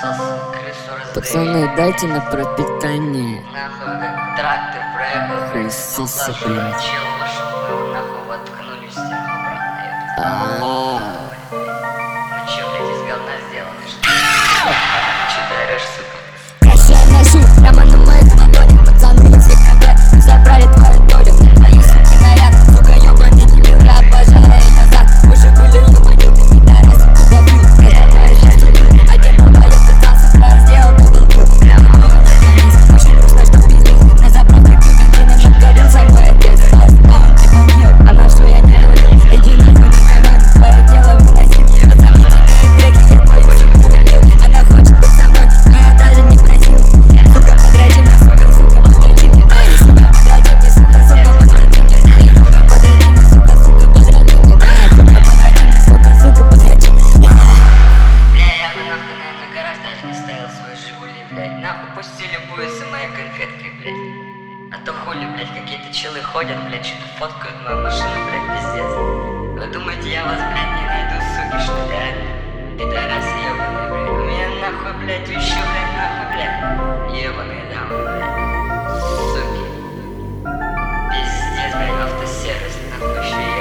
Пацаны, дайте на пропитание. Нахуй как трактор проехал, Хуесосы, зашел, блядь. чел вышел, мы нахуй воткнули в стену обратно, ёпта. Ну чё, блядь, из говна сделано, что ли? Чё ты орёшь, сука? Каша ношу, прямо на моих ладонях. Пацаны, если КБ забрали твою долю. Мои суки наряд, сука, ёбаный дебил. Я обожаю назад, уже были ёбаный, ты пидорас. Куда бил, это моя жизнь. Один баба, я пытался, прям сделал дабл килл. Прямо в его наконец, очень грустно, что бизнес. На заправке бензином обгорел собой отец. Ты помнил, она что я не понял. Иди нахуй, не команд, твое тело выносит. Отзовите треки, я твою суку удалил. Она хочет быть со мной, но я даже не просил. Сука, подради мне, сука, подради мне. Ай, сука, подради мне, сука, подради мне. Ай, сука, подради мне, сука, подради мне. Ай, сука, подради мне, сука, подради мне. Бля, я бы нахуй, наверное, гараж даже не ставил свои Жигули, блядь. Нахуй пусти любую с моей конфеткой, блядь. А то хули, блядь, какие-то челы ходят, блядь, что-то фоткают мою машину, блядь, пиздец. Вы думаете, я вас, блядь, не найду, суки, что ли, а? Пидорасы ебаные, блядь. У меня нахуй, блядь, еще, блядь, нахуй, блядь. Ебаные дамы, блядь. Суки. Пиздец, блядь, в автосервис, нахуй, еще